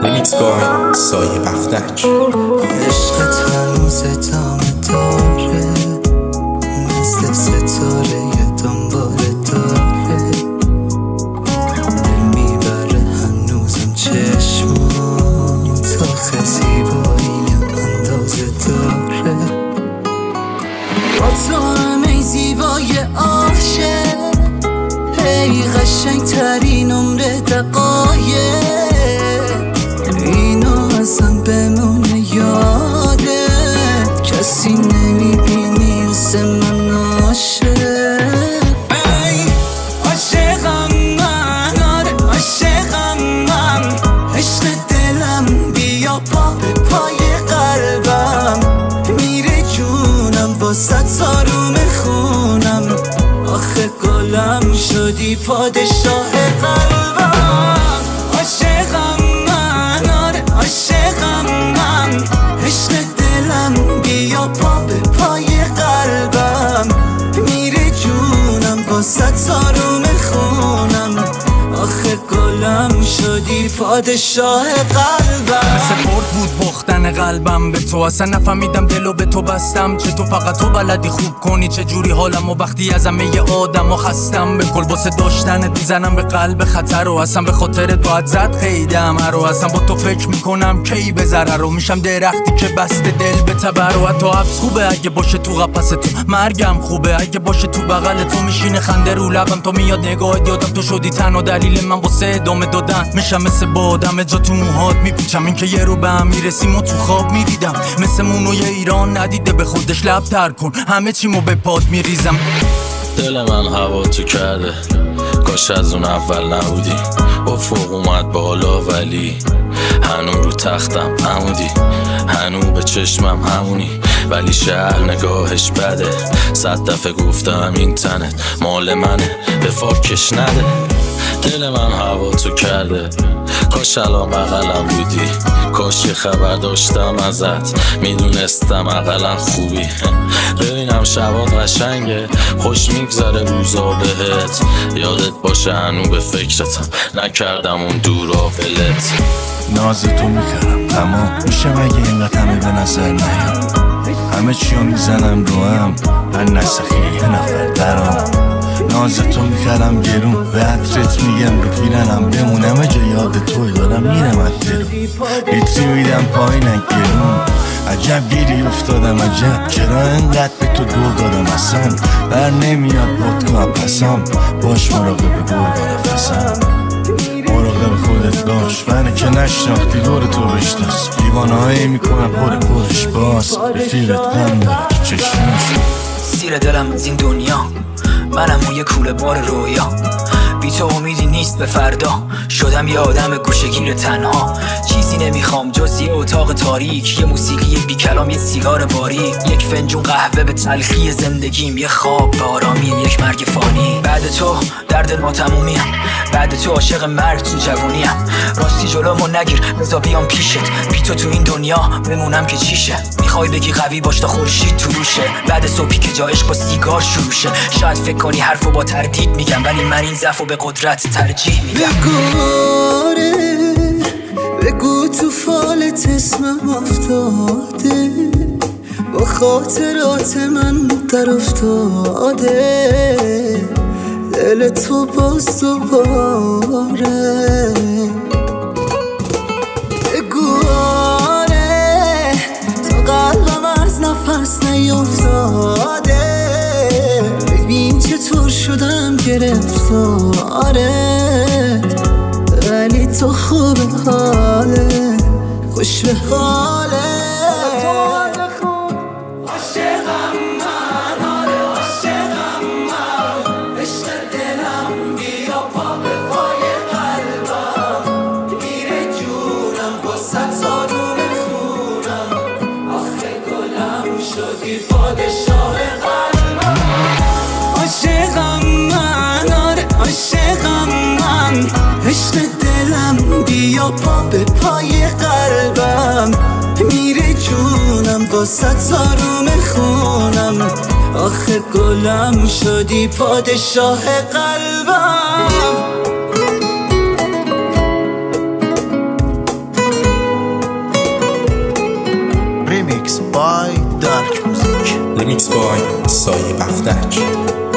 Remix by سایه بختک. عشقت هنوز ادامه داره، مثل ستاره دنبال داره، دل میبره هنوزم چشمون تا زیبایی اندازه داره. با تو همه زیبای عاشق، هی قشنگ ترین عمر دقایق، اینو ازم بمونه یادت، کسی نمیبینی مثل من عاشق. عاشقم من، آره عاشقم من، عشق دلم بیا پا به پای قلبم، میره جونم واسه تاروم خونم، آخه گلم شدی پادشاه قلبم. عاشقم من، آره عاشقم من، عشق دلم بیا پا به پای قلبم، میره جونم واسه تاروم خونم، آخه گلم شدی پادشاه قلبم. مثل برد بود باختن قلبم به تو، اصلا نفهمیدم دلو به تو بستم، چه تو فقط تو بلدی خوب کنی چه جوری حالم، و وقتی از همه آدم و خستم به کل واسه داشتنت میزنم به قلب خطر، و اصلا به خاطرت باید زد قیدم رو، اصلا با تو فکر میکنم کی به ضرر رو، میشم درختی که بسته دل به تبر، و حتی حبس خوبه اگه باشه تو قفس تو، مرگم خوبه اگه باشه تو بغل تو، میشینه خنده رو لبم تو میاد نگاهت یادم تو شدی تنها دلیل من واسه ادامه دادن، میشم مثل بادم جا تو موهات میپیچم، این که یه رو به هم میرسیم و تو خواب میدیدم، مثل مونوی ایران ندیده به خودش لب تر کن، همه چیمو به پاد میریزم. دل من هوا تو کرده، کاش از اون اول نبودی، افق اومد بالا ولی هنو رو تختم عمودی، هنو به چشمم همونی، ولی شهر نگاهش بده، 100 دفعه گفتم این تنت مال منه، به فاکش نده. دل من هوا تو کرده، کاش الان بغلم بودی، کاش یه خبر داشتم ازت، میدونستم اقلا خوبی، ببینم شبات قشنگه، خوش میگذره روزا بهت، یادت باشه هنو به فکرتم، نکردم اون دورا ولت. ناز تو میکردم تمام میشه مگه اینقدر همه به نظر نیام، همه چیو میزنم رو هم، من نسخی یه نفر درام، ناز تو میکردم گرون، به عطرت میگم بپیرنم بمونم جا یاد توی دارم میرم اترو، لیتری میدم پایینن گرون، عجب گیری افتادم عجب، چرا انقدر به تو دور دادم اصلا، بر نمیاد vodka پسام، باش مراقب گرگا نفسم، مراقب خودت باش، منه که نشناختی دور تو بشناس، دیوانه هایی میکنم پرش باز، رفیقت غم داره تو چشماش. سیر دلم از این دنیا، منم موی کوله بار رویا، بی تو امیدی نیست به فردا، شدم یه آدم گوشه‌گیر تنها، چیزی نمیخوام جز یه اتاق تاریک، یه موسیقی بی کلام، یه سیگار باریک، یک فنجون قهوه به تلخی زندگیم، یه خواب به آرامیم، یک مرگ فانی. بعد تو در دل ما تمومیم، بعد تو عاشق مرگ تو جوونیم، راستی جلومو نگیر بذار بیام پیشت، بی تو این دنیا بمونم که چیشه، میخوای بگی قوی باش تا خورشید تو روشه، بعد صبحی که جا عشق با سیگار شروع شه، شاید فکر کنی حرفو با تردید میگم، ولی من این ضعفو به قدرت ترجیح میدم. بگو تو فالت اسمم افتاده، با خاطرات من در افتاده، دل تو باز دوباره. بگو آره تا قلبم از نفس نیفتاده، ببین چطور شدم گرفتاره، ولی تو خوب حاله، خوش به حاله. عاشقم من، آره عاشقم من، عشق دلم بیا پا به پای قلبم، میره جونم واسه تاروم خونم، آخه گلم شدی پادشاه قلبم. عاشقم من، آره عاشقم من، عشق دلم بیا پا به پای قلبم، میره جونم واسه تاروم خونم، آخه گلم شدی پادشاه قلبم. بای دارک موزیک. ریمیکس بای سایه بختک.